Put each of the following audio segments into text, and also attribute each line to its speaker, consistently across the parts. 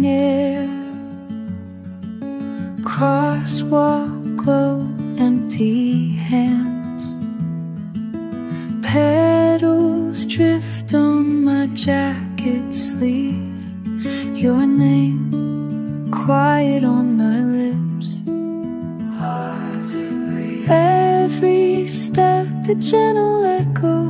Speaker 1: morning air. Crosswalk glow, empty hands. Petals drift on my jacket sleeve. Your name, quiet on my lips. Hard to breathe. Every step, a gentle echo,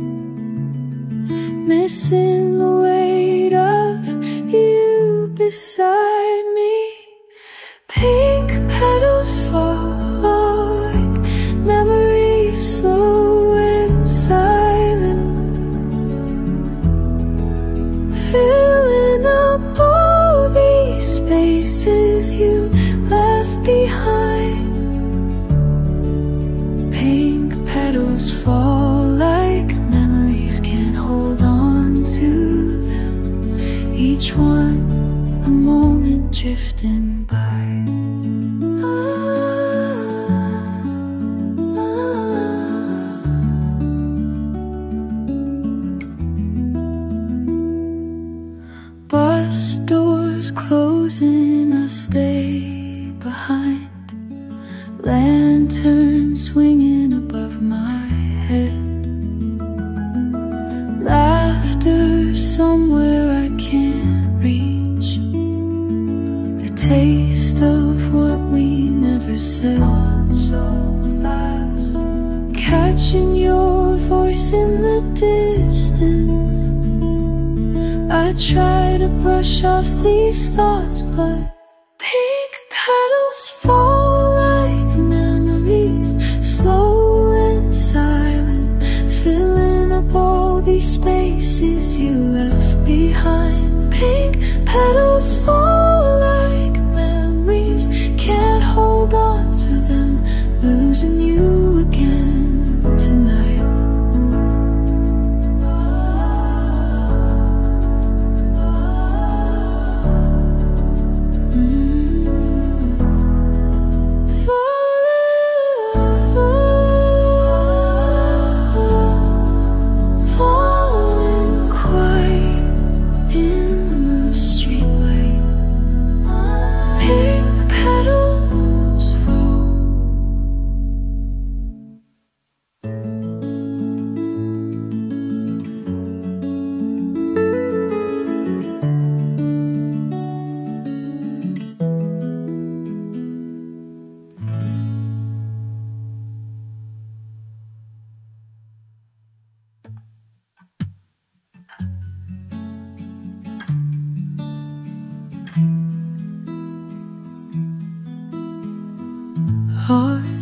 Speaker 1: missing the weight of you beside me. Pink petals falling, memories slow and silent, filling up all these spaces you left behind. Pink petals fall like memories, can't hold on to them. Each one a moment drifting by. Bus doors closing, I stay behind. Lantern swinging above my head. Laughter somewhere I can't reach. The taste of what we never said. So fast, catching your voice in the distance. I try to brush off these thoughts, but pink petals fall like memories, slow and silent, filling up all these spaces you left behind. Pink petals fall like memories, can't hold on to them, losing you again tonight. Heart